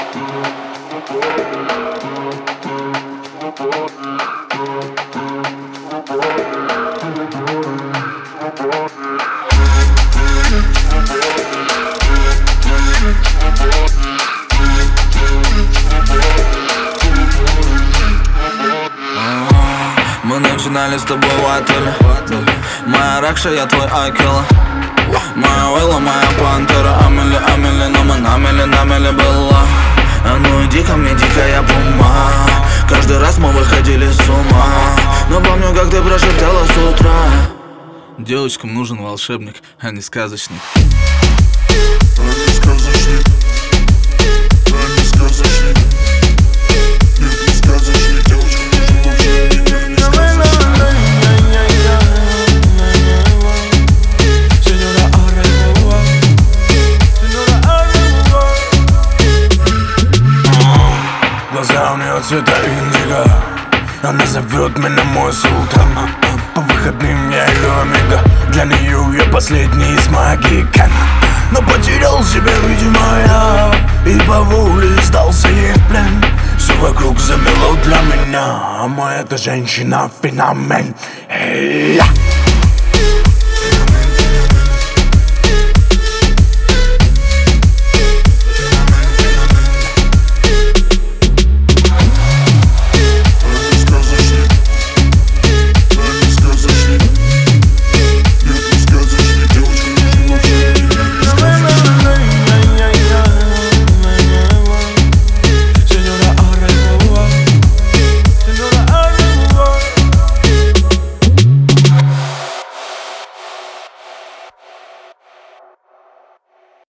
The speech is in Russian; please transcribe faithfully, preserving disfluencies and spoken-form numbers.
Мы начинали с тобой в отеле. Моя Ракша, я твой Акела. Моя Уилла, моя Пантера. Амели, Амели, но мы намели, намели была. А ну иди ко мне, дикая пума. Каждый раз мы выходили с ума. Но помню, как ты прошептала с утра: девочкам нужен волшебник, а не сказочник. А не сказочник. А не сказочник. Нет, не сказочник. Девочкам нужен волшебник, а не сказочник. Глаза у нее цвета индиго. Она зовет меня мой султан. По выходным я ее омега. Для нее я последний из магикан. Но потерял себя, видимо, я, и по воле сдался ей в плен. Все вокруг замело для меня, а моя эта женщина феномен. Эй, я.